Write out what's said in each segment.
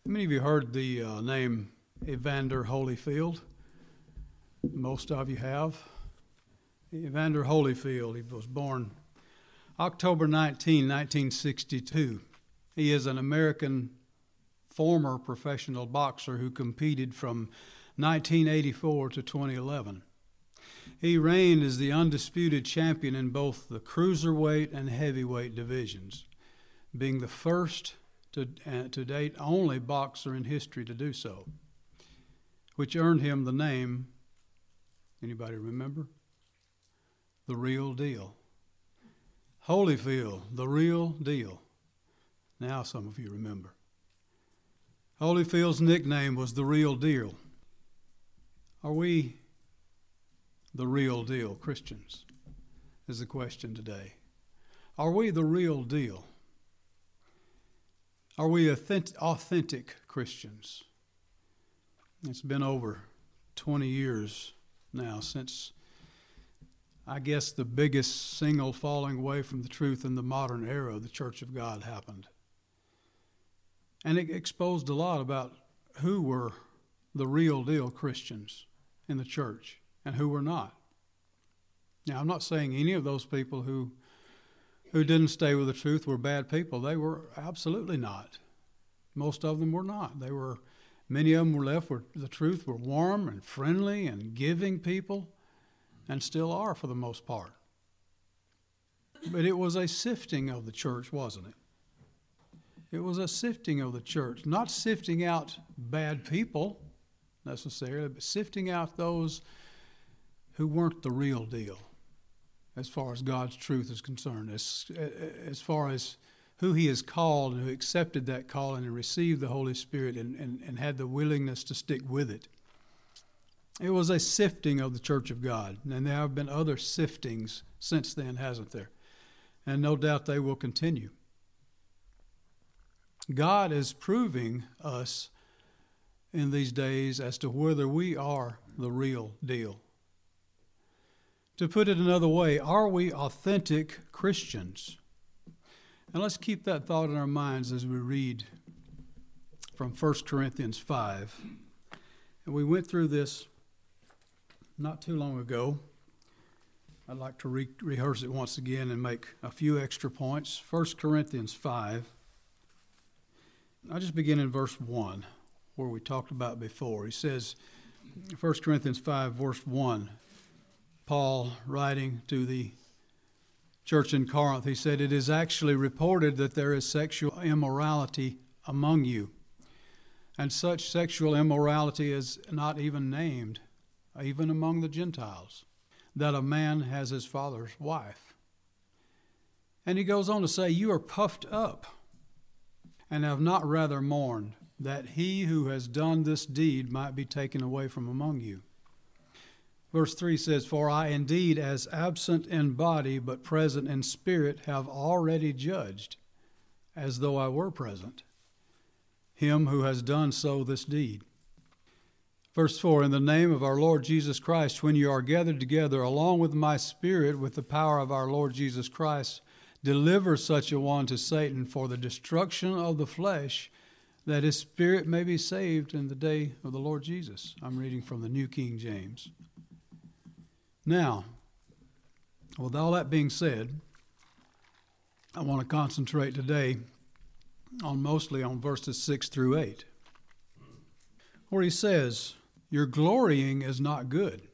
How many of you heard the name Evander Holyfield? Most of you have. Evander Holyfield, he was born October 19, 1962. He is an American former professional boxer who competed from 1984 to 2011. He reigned as the undisputed champion in both the cruiserweight and heavyweight divisions, being the first to date only boxer in history to do so, which earned him the name, anybody remember? The Real Deal. Holyfield, the Real Deal. Now some of you remember. Holyfield's nickname was the Real Deal. Are we the real deal Christians? Is the question today. Are we the real deal? Are we authentic Christians? It's been over 20 years now since, I guess, the biggest single falling away from the truth in the modern era of the Church of God happened. And it exposed a lot about who were the real deal Christians in the church and who were not. Now, I'm not saying any of those people who didn't stay with the truth were bad people. They were absolutely not. Most of them were not. Many of them were left where the truth, were warm and friendly and giving people, and still are for the most part. But it was a sifting of the church, wasn't it? It was a sifting of the church, not sifting out bad people necessarily, but sifting out those who weren't the real deal as far as God's truth is concerned, as far as who he has called and who accepted that call and received the Holy Spirit and had the willingness to stick with it. It was a sifting of the church of God, and there have been other siftings since then, hasn't there? And no doubt they will continue. God is proving us in these days as to whether we are the real deal. To put it another way, are we authentic Christians? And let's keep that thought in our minds as we read from 1 Corinthians 5. And we went through this not too long ago. I'd like to rehearse it once again and make a few extra points. 1 Corinthians 5. I'll just begin in verse 1, where we talked about before. He says, 1 Corinthians 5, verse 1, Paul writing to the church in Corinth, he said, "It is actually reported that there is sexual immorality among you, and such sexual immorality is not even named, even among the Gentiles, that a man has his father's wife." And he goes on to say, "You are puffed up, and have not rather mourned, that he who has done this deed might be taken away from among you." Verse 3 says, "For I indeed, as absent in body but present in spirit, have already judged, as though I were present, him who has done so this deed." Verse 4, "In the name of our Lord Jesus Christ, when you are gathered together, along with my spirit, with the power of our Lord Jesus Christ, deliver such a one to Satan for the destruction of the flesh, that his spirit may be saved in the day of the Lord Jesus." I'm reading from the New King James. Now, with all that being said, I want to concentrate today mostly on verses 6 through 8, where he says, "Your glorying is not good.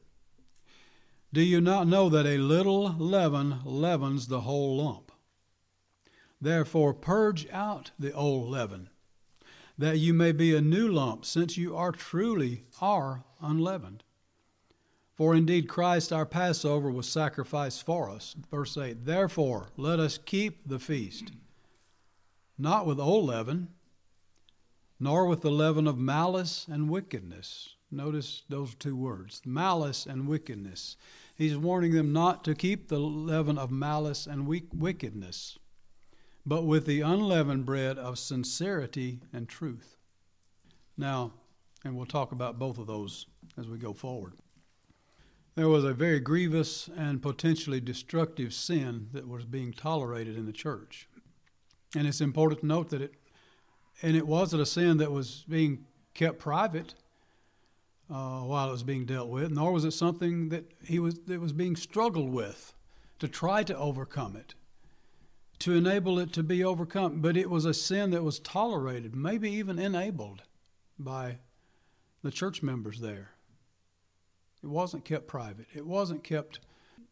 Do you not know that a little leaven leavens the whole lump? Therefore purge out the old leaven, that you may be a new lump, since you are truly unleavened. For indeed Christ our Passover was sacrificed for us." Verse 8, "Therefore let us keep the feast, not with old leaven, nor with the leaven of malice and wickedness." Notice those two words, malice and wickedness. He's warning them not to keep the leaven of malice and wickedness, but with the unleavened bread of sincerity and truth. Now, and we'll talk about both of those as we go forward. There was a very grievous and potentially destructive sin that was being tolerated in the church. And it's important to note that And it wasn't a sin that was being kept private while it was being dealt with, nor was it something that was being struggled with to try to overcome it, to enable it to be overcome. But it was a sin that was tolerated, maybe even enabled by the church members there. It wasn't kept private. It wasn't kept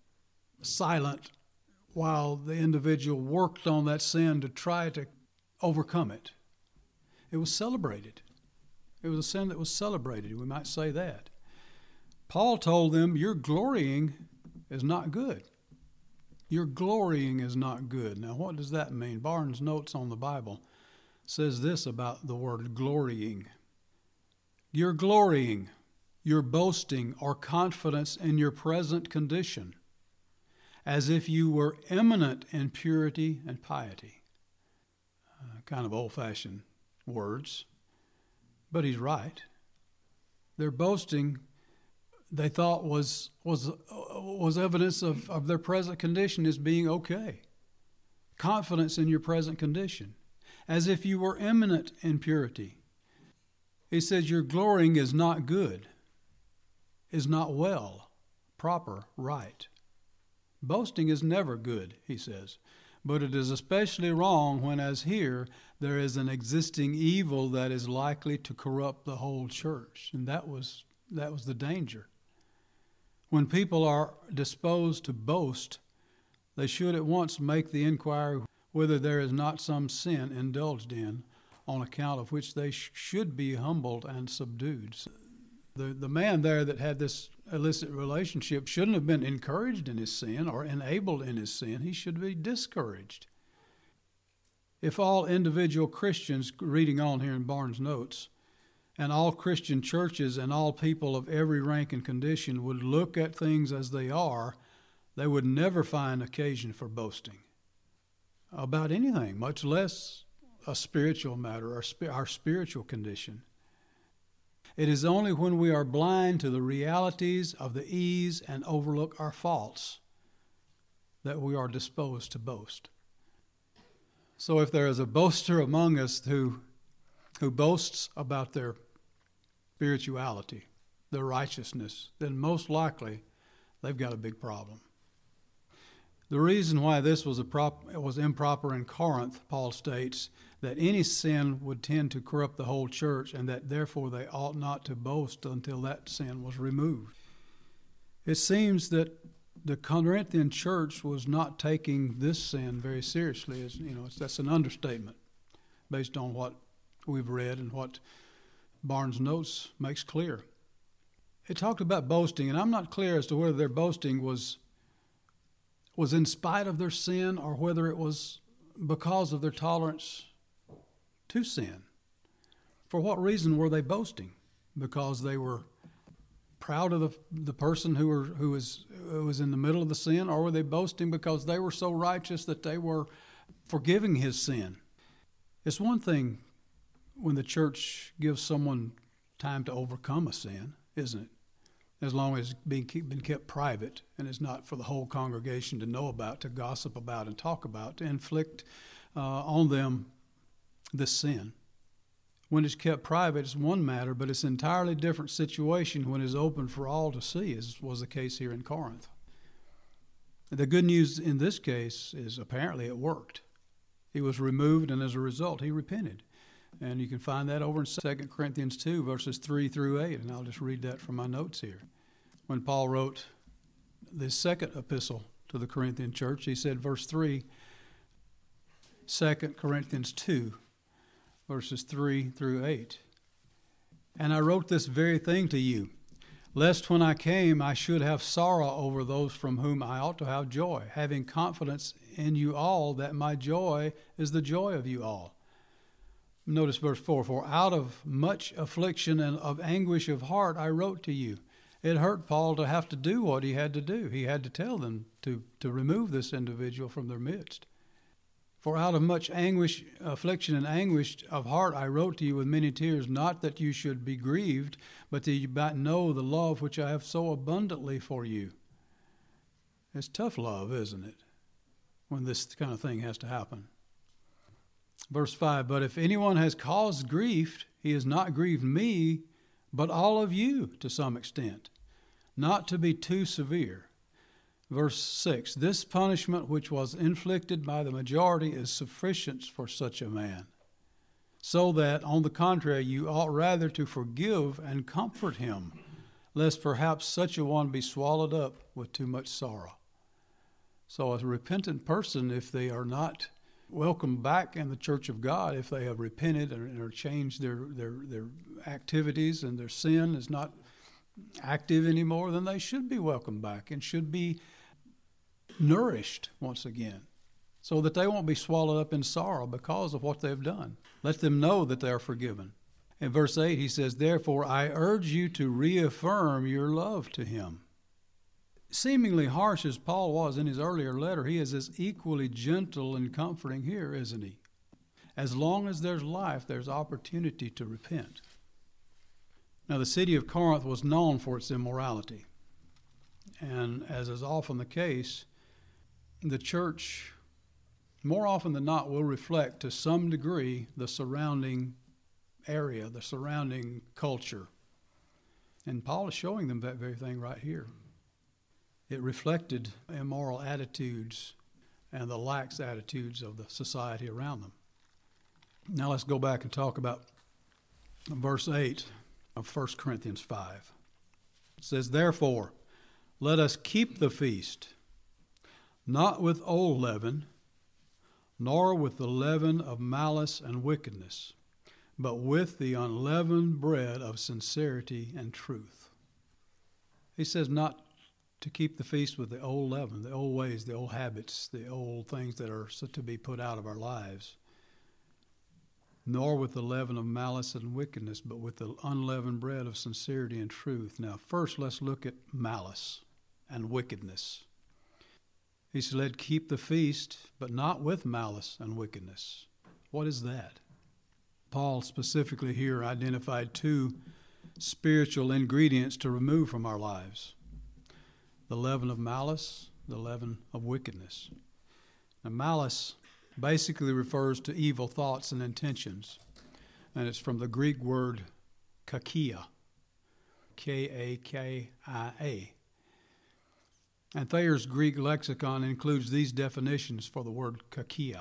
silent while the individual worked on that sin to try to overcome it. It was celebrated. It was a sin that was celebrated, we might say that. Paul told them, your glorying is not good. Your glorying is not good. Now, what does that mean? Barnes' Notes on the Bible says this about the word glorying. Your glorying, your boasting or confidence in your present condition, as if you were eminent in purity and piety. Kind of old-fashioned words, but he's right. Their boasting, they thought, was evidence of their present condition as being okay. Confidence in your present condition, as if you were eminent in purity. He says your glorying is not good, is not well, proper, right. Boasting is never good, he says, but it is especially wrong when, as here, there is an existing evil that is likely to corrupt the whole church. And that was the danger. When people are disposed to boast, they should at once make the inquiry whether there is not some sin indulged in, on account of which they should be humbled and subdued. The man there that had this illicit relationship shouldn't have been encouraged in his sin or enabled in his sin. He should be discouraged. If all individual Christians, reading on here in Barnes' Notes, and all Christian churches and all people of every rank and condition would look at things as they are, they would never find occasion for boasting about anything, much less a spiritual matter or our spiritual condition. It is only when we are blind to the realities of the ease and overlook our faults that we are disposed to boast. So if there is a boaster among us who boasts about their spirituality, their righteousness, then most likely they've got a big problem. The reason why this was improper in Corinth, Paul states, that any sin would tend to corrupt the whole church and that therefore they ought not to boast until that sin was removed. It seems that the Corinthian church was not taking this sin very seriously. That's an understatement based on what we've read and what Barnes' Notes makes clear. It talked about boasting, and I'm not clear as to whether their boasting was in spite of their sin or whether it was because of their tolerance to sin. For what reason were they boasting? Because they were proud of the person who was in the middle of the sin, or were they boasting because they were so righteous that they were forgiving his sin? It's one thing when the church gives someone time to overcome a sin, isn't it? As long as it's been kept private and it's not for the whole congregation to know about, to gossip about and talk about, to inflict on them this sin. When it's kept private, it's one matter, but it's an entirely different situation when it's open for all to see, as was the case here in Corinth. The good news in this case is apparently it worked. He was removed, and as a result, he repented. And you can find that over in 2 Corinthians 2, verses 3 through 8, and I'll just read that from my notes here. When Paul wrote the second epistle to the Corinthian church, he said, verse 3, 2 Corinthians 2, verses 3 through 8. And I wrote this very thing to you, lest when I came I should have sorrow over those from whom I ought to have joy, having confidence in you all that my joy is the joy of you all. Notice verse 4, for out of much affliction and of anguish of heart I wrote to you. It hurt Paul to have to do what he had to do. He had to tell them to remove this individual from their midst. For out of much anguish, affliction and anguish of heart I wrote to you with many tears, not that you should be grieved, but that you might know the love which I have so abundantly for you. It's tough love, isn't it, when this kind of thing has to happen? Verse 5, but if anyone has caused grief, he has not grieved me, but all of you to some extent, not to be too severe. Verse 6, this punishment which was inflicted by the majority is sufficient for such a man, so that, on the contrary, you ought rather to forgive and comfort him, lest perhaps such a one be swallowed up with too much sorrow. So a repentant person, if they are not welcome back in the church of God, if they have repented or changed their activities and their sin is not active anymore, then they should be welcomed back and should be nourished once again so that they won't be swallowed up in sorrow because of what they've done. Let them know that they are forgiven. In verse 8 he says, therefore I urge you to reaffirm your love to him. Seemingly harsh as Paul was in his earlier letter, he is as equally gentle and comforting here, isn't he? As long as there's life, there's opportunity to repent. Now, the city of Corinth was known for its immorality. And as is often the case, the church, more often than not, will reflect to some degree the surrounding area, the surrounding culture. And Paul is showing them that very thing right here. It reflected immoral attitudes and the lax attitudes of the society around them. Now let's go back and talk about verse 8 of 1 Corinthians 5. It says, therefore, let us keep the feast, not with old leaven, nor with the leaven of malice and wickedness, but with the unleavened bread of sincerity and truth. He says not to keep the feast with the old leaven, the old ways, the old habits, the old things that are to be put out of our lives, nor with the leaven of malice and wickedness, but with the unleavened bread of sincerity and truth. Now, first, let's look at malice and wickedness. He said, keep the feast, but not with malice and wickedness. What is that? Paul specifically here identified two spiritual ingredients to remove from our lives: the leaven of malice, the leaven of wickedness. Now, malice basically refers to evil thoughts and intentions, and it's from the Greek word kakia, K-A-K-I-A. And Thayer's Greek lexicon includes these definitions for the word kakia: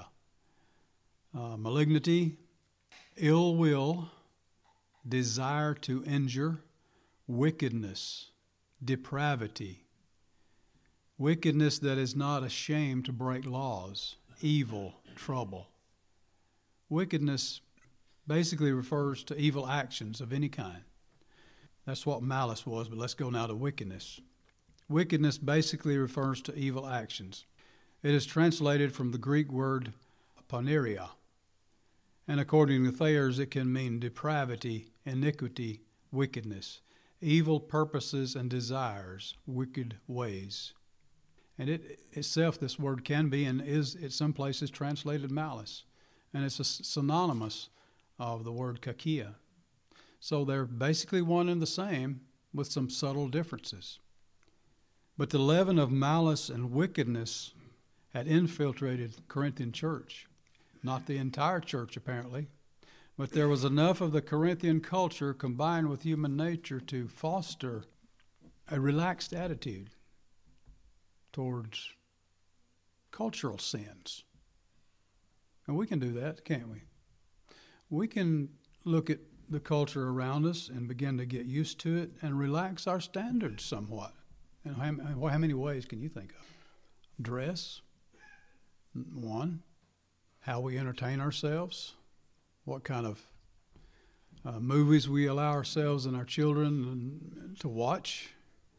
malignity, ill will, desire to injure, wickedness, depravity, wickedness that is not ashamed to break laws, evil, trouble. Wickedness basically refers to evil actions of any kind. That's what malice was, but let's go now to wickedness. Wickedness basically refers to evil actions. It is translated from the Greek word poneria, and according to Thayer's, it can mean depravity, iniquity, wickedness, evil purposes and desires, wicked ways. And it itself, this word can be and is in some places translated malice. And it's a synonymous of the word kakia. So they're basically one and the same with some subtle differences. But the leaven of malice and wickedness had infiltrated the Corinthian church. Not the entire church, apparently. But there was enough of the Corinthian culture combined with human nature to foster a relaxed attitude towards cultural sins. And we can do that, can't we? We can look at the culture around us and begin to get used to it and relax our standards somewhat. And how many ways can you think of? Dress, one. How we entertain ourselves, what kind of movies we allow ourselves and our children to watch,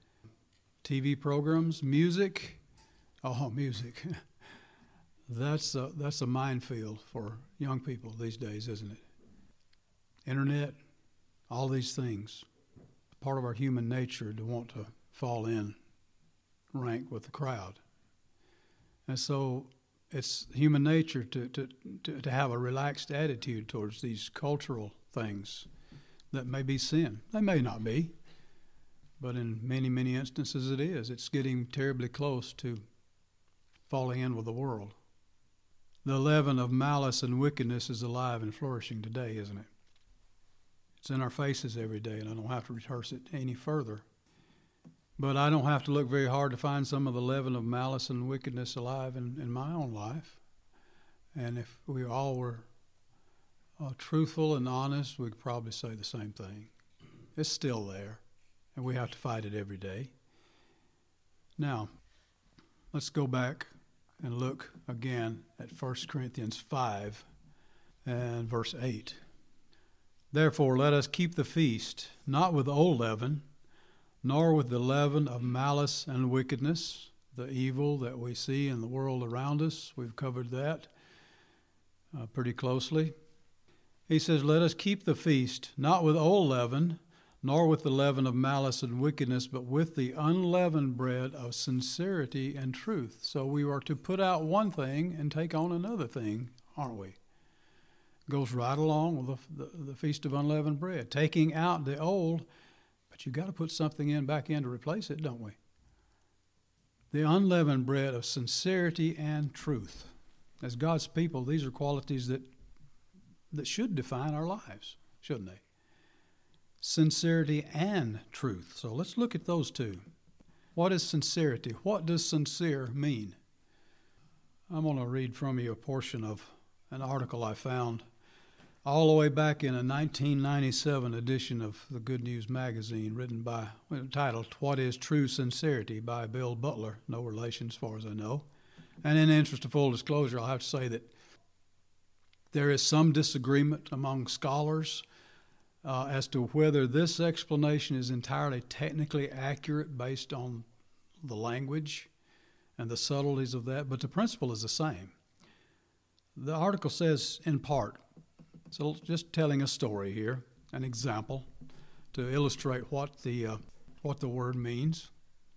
TV programs, music. Oh, music. That's a minefield for young people these days, isn't it? Internet, all these things. Part of our human nature to want to fall in rank with the crowd. And so it's human nature to have a relaxed attitude towards these cultural things that may be sin. They may not be, but in many, many instances it is. It's getting terribly close to falling in with the world. The leaven of malice and wickedness is alive and flourishing today, isn't it? It's in our faces every day, and I don't have to rehearse it any further. But I don't have to look very hard to find some of the leaven of malice and wickedness alive in my own life. And if we all were truthful and honest, we'd probably say the same thing. It's still there, and we have to fight it every day. Now, let's go back and look again at 1 Corinthians 5 and verse 8. Therefore, let us keep the feast, not with old leaven, nor with the leaven of malice and wickedness, the evil that we see in the world around us. We've covered that pretty closely. He says, let us keep the feast, not with old leaven, nor with the leaven of malice and wickedness, but with the unleavened bread of sincerity and truth. So we are to put out one thing and take on another thing, aren't we? Goes right along with the Feast of Unleavened Bread. Taking out the old, but you got to put something back in to replace it, don't we? The unleavened bread of sincerity and truth. As God's people, these are qualities that should define our lives, shouldn't they? Sincerity and truth. So let's look at those two. What is sincerity? What does sincere mean? I'm going to read from you a portion of an article I found all the way back in a 1997 edition of the Good News magazine, titled What is True Sincerity by Bill Butler, no relation as far as I know. And in the interest of full disclosure, I'll have to say that there is some disagreement among scholars as to whether this explanation is entirely technically accurate based on the language and the subtleties of that, but the principle is the same. The article says, in part, so just telling a story here, an example to illustrate what the word means.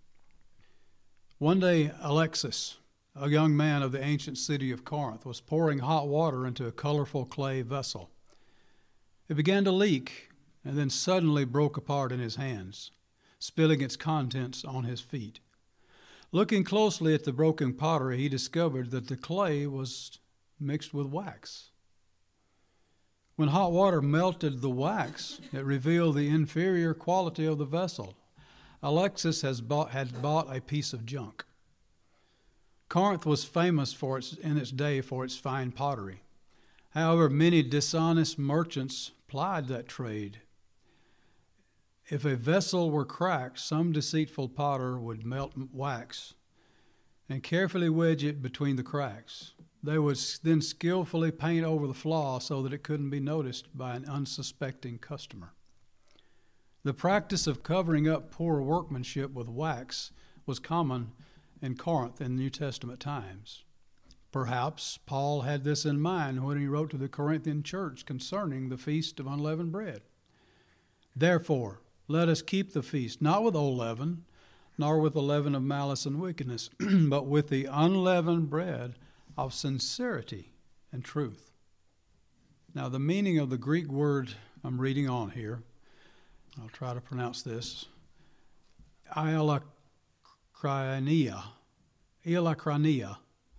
One day, Alexis, a young man of the ancient city of Corinth, was pouring hot water into a colorful clay vessel. It began to leak and then suddenly broke apart in his hands, spilling its contents on his feet. Looking closely at the broken pottery, he discovered that the clay was mixed with wax. When hot water melted the wax, it revealed the inferior quality of the vessel. Alexis had bought a piece of junk. Corinth was famous in its day for its fine pottery. However, many dishonest merchants plied that trade. If a vessel were cracked, some deceitful potter would melt wax and carefully wedge it between the cracks. They would then skillfully paint over the flaw so that it couldn't be noticed by an unsuspecting customer. The practice of covering up poor workmanship with wax was common in Corinth in New Testament times. Perhaps Paul had this in mind when he wrote to the Corinthian church concerning the Feast of Unleavened Bread. Therefore, let us keep the feast, not with old leaven, nor with the leaven of malice and wickedness, but with the unleavened bread of sincerity and truth. Now, the meaning of the Greek word I'm reading on here, I'll try to pronounce this, eilakrania, Eilakrania,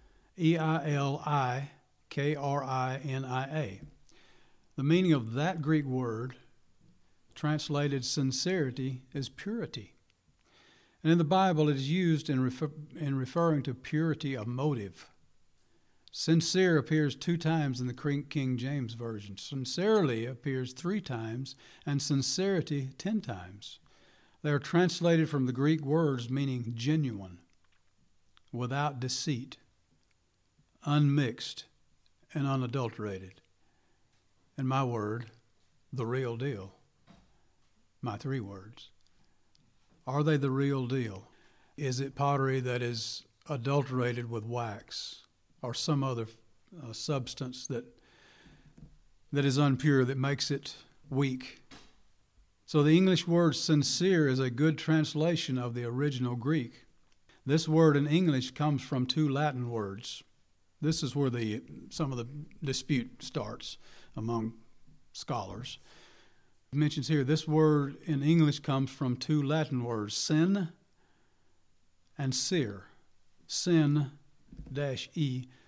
E-I-L-I-K-R-I-N-I-A. The meaning of that Greek word, translated sincerity, is purity. And in the Bible, it is used in referring to purity of motive. Sincere appears 2 times in the King James Version. Sincerely appears 3 times, and sincerity 10 times. They are translated from the Greek words meaning genuine, without deceit, unmixed, and unadulterated. And my word, the real deal. My 3 words. Are they the real deal? Is it pottery that is adulterated with wax or some other substance that is impure, that makes it weak? So the English word sincere is a good translation of the original Greek. This word in English comes from 2 Latin words. This is where some of the dispute starts among scholars. It mentions here, this word in English comes from 2 Latin words, sin and cere. Sin-e,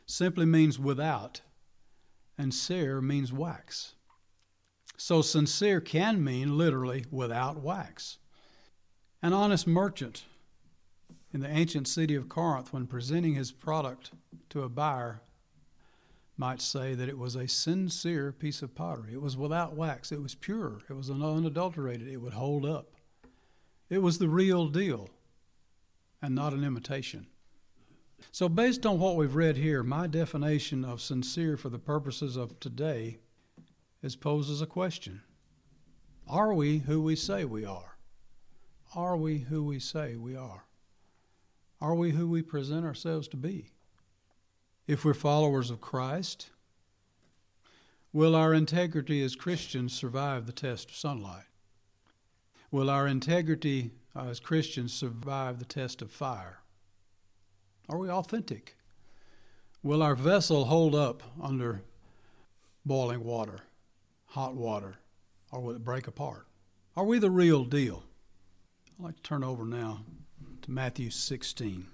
simply means without, and cere means wax. So sincere can mean literally without wax. An honest merchant in the ancient city of Corinth, when presenting his product to a buyer, might say that it was a sincere piece of pottery. It was without wax. It was pure. It was unadulterated. It would hold up. It was the real deal and not an imitation. So based on what we've read here, my definition of sincere for the purposes of today is posed as a question. Are we who we say we are? Are we who we say we are? Are we who we present ourselves to be? If we're followers of Christ, will our integrity as Christians survive the test of sunlight? Will our integrity as Christians survive the test of fire? Are we authentic? Will our vessel hold up under boiling water, hot water, or will it break apart? Are we the real deal? I'd like to turn over now to Matthew 16.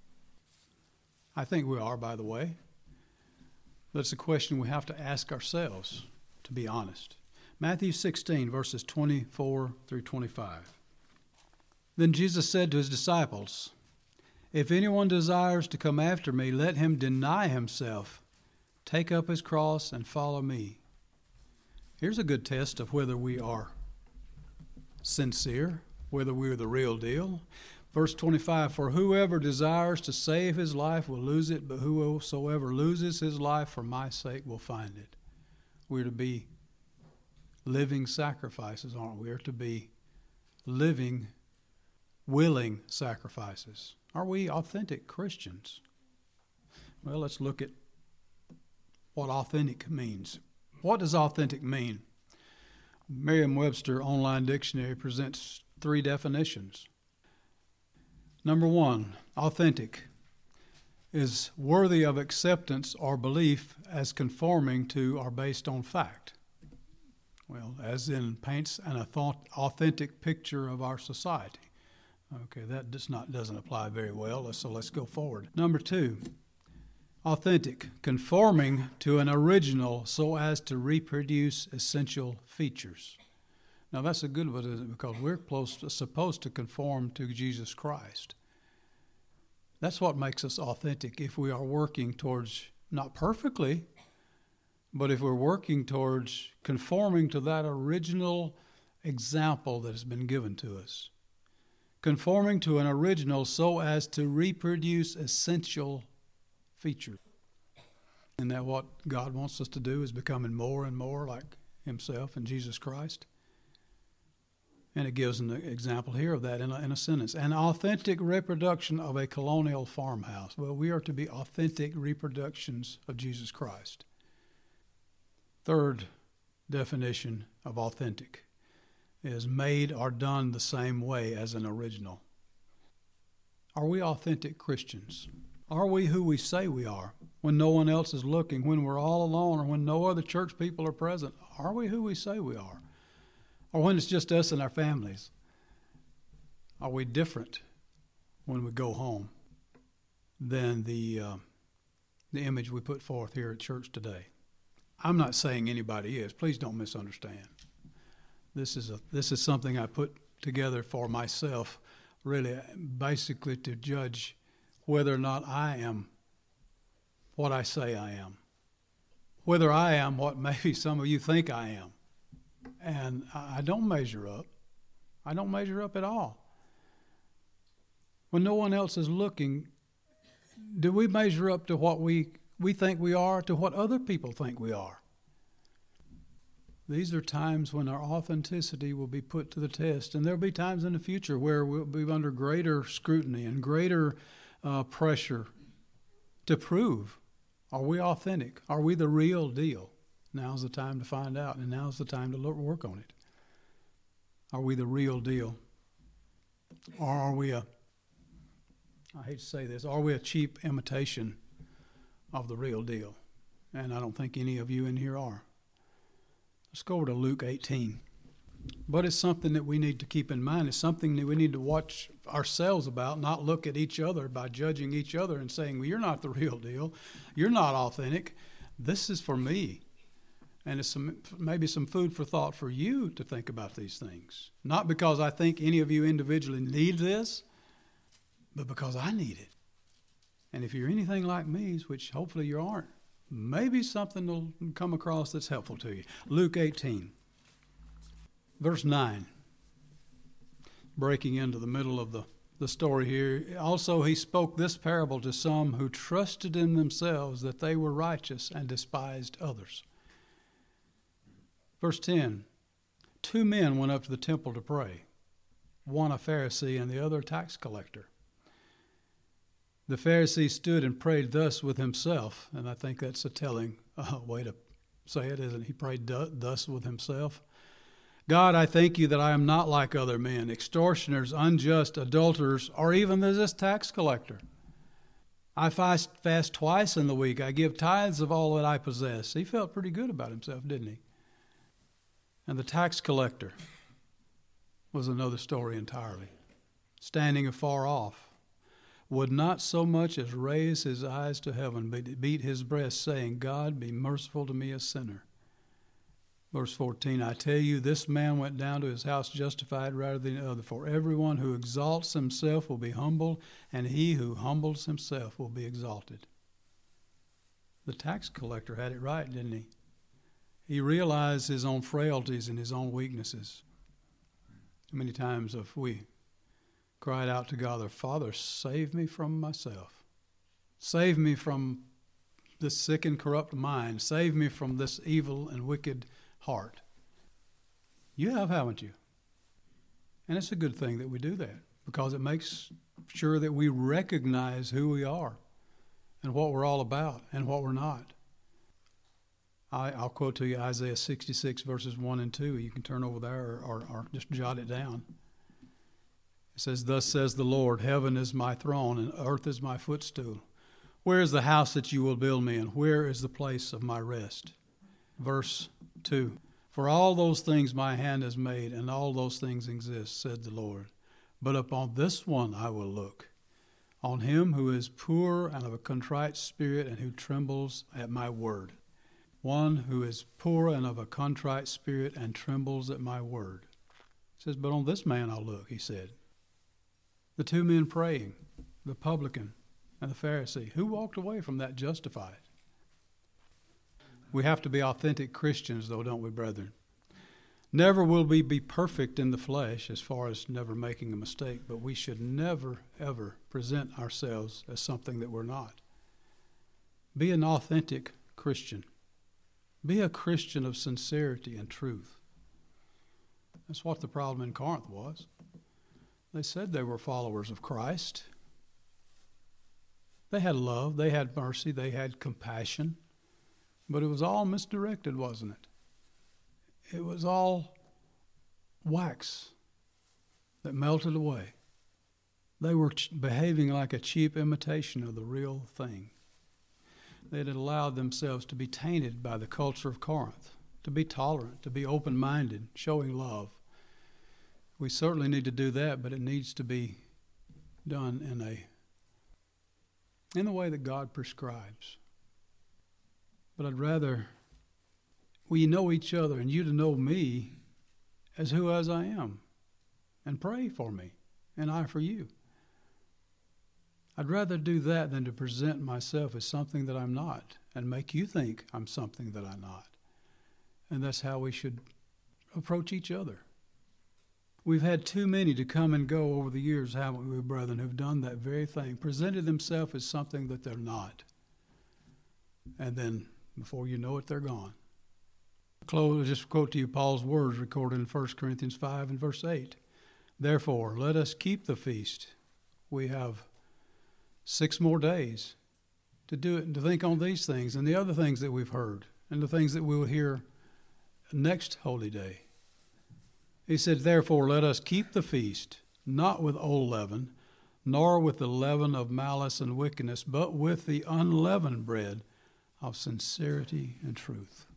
I think we are, by the way. That's a question we have to ask ourselves, to be honest. Matthew 16, verses 24 through 25. Then Jesus said to his disciples, "If anyone desires to come after me, let him deny himself, take up his cross, and follow me." Here's a good test of whether we are sincere, whether we're the real deal. Verse 25, "For whoever desires to save his life will lose it, but whosoever loses his life for my sake will find it." We're to be living sacrifices, aren't we? We're to be living, willing sacrifices. Are we authentic Christians? Well, let's look at what authentic means. What does authentic mean? Merriam-Webster Online Dictionary presents 3 definitions. Number 1, authentic is worthy of acceptance or belief as conforming to or based on fact. Well, as in paints an authentic picture of our society. Okay, that doesn't apply very well, so let's go forward. Number 2, authentic, conforming to an original so as to reproduce essential features. Now that's a good one, isn't it? Because we're supposed to conform to Jesus Christ. That's what makes us authentic if we are working towards, not perfectly, but if we're working towards conforming to that original example that has been given to us. Conforming to an original so as to reproduce essential features. And that what God wants us to do is becoming more and more like himself and Jesus Christ. And it gives an example here of that in a sentence. An authentic reproduction of a colonial farmhouse. Well, we are to be authentic reproductions of Jesus Christ. Third definition of authentic is made or done the same way as an original. Are we authentic Christians? Are we who we say we are when no one else is looking, when we're all alone, or when no other church people are present? Are we who we say we are? Or when it's just us and our families? Are we different when we go home than the image we put forth here at church today? I'm not saying anybody is. Please don't misunderstand. This is something I put together for myself, really, basically to judge whether or not I am what I say I am. Whether I am what maybe some of you think I am. And I don't measure up. I don't measure up at all. When no one else is looking, do we measure up to what we think we are, to what other people think we are? These are times when our authenticity will be put to the test, and there'll be times in the future where we'll be under greater scrutiny and greater pressure to prove, are we authentic? Are we the real deal? Now's the time to find out, and now's the time to work on it. Are we the real deal? Or are we I hate to say this, are we a cheap imitation of the real deal? And I don't think any of you in here are. Let's go over to Luke 18, But it's something that we need to keep in mind. It's something that we need to watch ourselves about, not look at each other by judging each other and saying, well, you're not the real deal. You're not authentic. This is for me. And it's maybe some food for thought for you to think about these things. Not because I think any of you individually need this, but because I need it. And if you're anything like me, which hopefully you aren't, maybe something will come across that's helpful to you. Luke 18, verse 9. Breaking into the middle of the story here. Also he spoke this parable to some who trusted in themselves that they were righteous and despised others. Verse 10, 2 men went up to the temple to pray, one a Pharisee and the other a tax collector. The Pharisee stood and prayed thus with himself, and I think that's a telling way to say it, isn't it? He prayed thus with himself. God, I thank you that I am not like other men, extortioners, unjust, adulterers, or even this tax collector. I fast twice in the week. I give tithes of all that I possess. He felt pretty good about himself, didn't he? And the tax collector was another story entirely. Standing afar off, would not so much as raise his eyes to heaven, but beat his breast, saying, God, be merciful to me, a sinner. Verse 14, I tell you, this man went down to his house justified rather than the other. For everyone who exalts himself will be humbled, and he who humbles himself will be exalted. The tax collector had it right, didn't he? He realized his own frailties and his own weaknesses. How many times have we cried out to God, Father, save me from myself. Save me from this sick and corrupt mind. Save me from this evil and wicked heart. You have, haven't you? And it's a good thing that we do that, because it makes sure that we recognize who we are and what we're all about and what we're not. I'll quote to you Isaiah 66, verses 1 and 2. You can turn over there or just jot it down. It says, thus says the Lord, heaven is my throne and earth is my footstool. Where is the house that you will build me in? Where is the place of my rest? Verse 2, for all those things my hand has made, and all those things exist, said the Lord. But upon this one I will look, on him who is poor and of a contrite spirit, and who trembles at my word. One who is poor and of a contrite spirit, and trembles at my word. It says, but on this man I'll look, he said. The 2 men praying, the publican and the Pharisee, who walked away from that justified. We have to be authentic Christians, though, don't we, brethren? Never will we be perfect in the flesh as far as never making a mistake, but we should never, ever present ourselves as something that we're not. Be an authentic Christian. Be a Christian of sincerity and truth. That's what the problem in Corinth was. They said they were followers of Christ. They had love, they had mercy, they had compassion, but it was all misdirected, wasn't it? It was all wax that melted away. They were behaving like a cheap imitation of the real thing. They had allowed themselves to be tainted by the culture of Corinth, to be tolerant, to be open-minded, showing love. We certainly need to do that, but it needs to be done in the way that God prescribes. But I'd rather we know each other and you to know me as I am, and pray for me, and I for you. I'd rather do that than to present myself as something that I'm not and make you think I'm something that I'm not. And that's how we should approach each other. We've had too many to come and go over the years, haven't we, brethren, who've done that very thing, presented themselves as something that they're not. And then, before you know it, they're gone. I'll just quote to you Paul's words recorded in 1 Corinthians 5 and verse 8. Therefore, let us keep the feast. We have 6 more days to do it and to think on these things and the other things that we've heard and the things that we will hear next holy day. He said, therefore, let us keep the feast, not with old leaven, nor with the leaven of malice and wickedness, but with the unleavened bread of sincerity and truth.